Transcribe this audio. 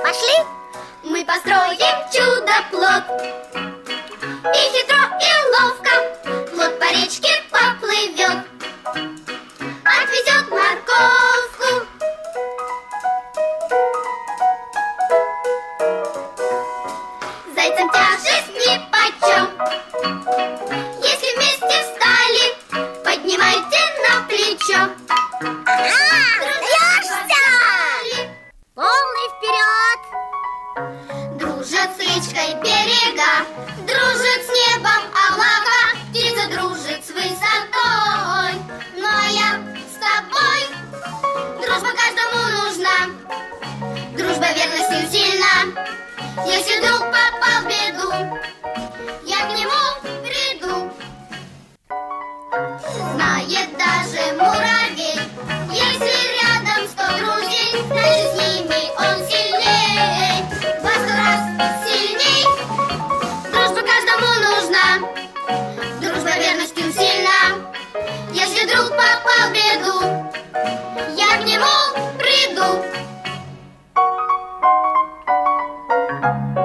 Пошли? Мы построим чудо-плот. И хитро, и ловко плот по речке поплывет, отвезет морковку. Зайцам тяжесть нипочем. Если вместе встали, поднимайте на плечо. Сдаешься? Полный вперед! Дружат с речкой берега, дружит с небом облака, птица дружит с высотой. Ну а я с тобой. Дружба каждому нужна, дружба верностью сильна. Если вдруг попал в беду, я к нему приду. Знает даже муравей, если рядом 100 друзей, значит с ними он сильней, во 100 раз сильней. Дружба каждому нужна, дружба верностью сильна. Если вдруг попал в беду, я к нему приду.